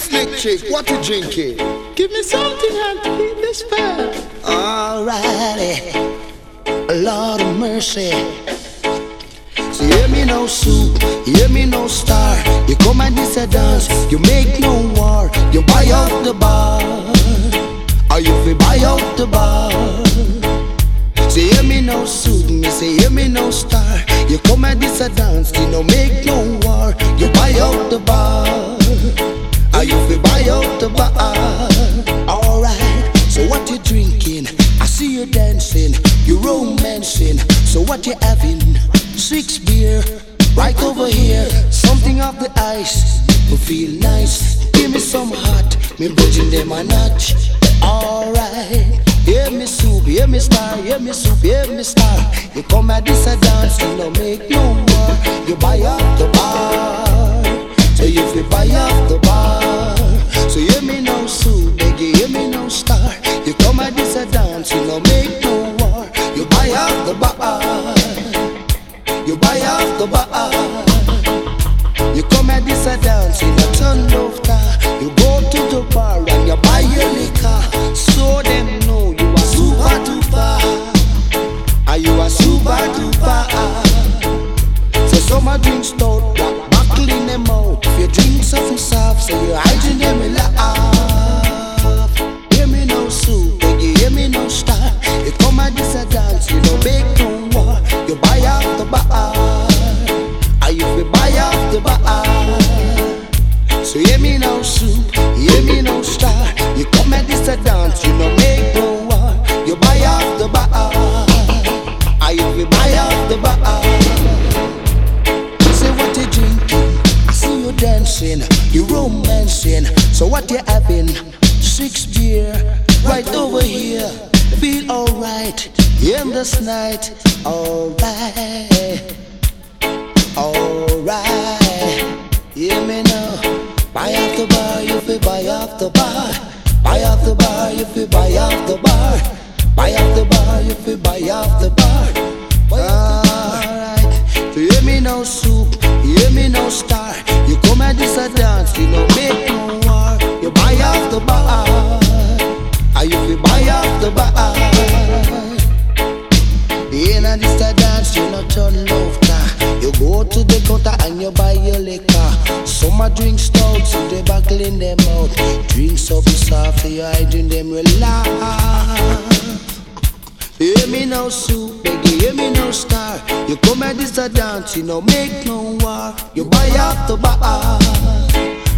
Big chick, what you drinking? Give me something and to beat this fair. Alrighty, Lord of mercy. So hear me no soup, hear me no star. You come and this a dance, you make no war. You buy out the bar, or you fi buy out the bar. Say hear me no suit, me say hear me no star. You come and this a dance, you no make no war. You buy out the bar, or you fi buy out the bar. Alright, so what you drinking? I see you dancing, you romancing. So what you having? 6 beer, right over here. Something off the ice, we feel nice. Give me some hot, me bridging them a notch. Alright, hear me soup, hear me star, hear me soup, hear me star. You come at this a dance, you no make no more. You buy up the bar, so you fi buy up the bar. So hear me no soup, beg you hear me no star. You come at this a dance, you no make no war. You buy up the bar, you buy up the bar. You come at this a dance, you no turn laughter. You go to the bar and you buy your liquor. So them know you are super duper, and you are super duper. So some a drink stout, black buckle in them out. If you drink something soft, so you hiding them in laugh. Hear me no soup, you hear me no star. You come at this a dance, you don't make no war. You buy out the bar, and you fi buy out the bar. So hear me no soup, hear me no star. You come at this a dance, you don't make no war. You buy out the bar, and you fi buy out the bar. Say what you drinking, I see you dancing, you romancing. So what you having? 6 beer, right over here. Feel alright in this night. Alright, alright. Hear me now. Buy off the bar, you fi buy off the bar. Buy off the bar, you fi buy off the bar. Buy off the bar, you fi buy off the bar. Alright, so hear me no soup, hear me no star. You come at this a dance, you no make no war. You buy off the bar, and you fi buy off the bar. In a this a dance, you no turn laughter. You go to the counter and you buy your liquor. Some a drink stout, so they buckle in them out. Drink something soft, so you hiding them relax. Hear me no soup, beg you hear me no star. You come at this a dance, you no make no war. You buy off the bar,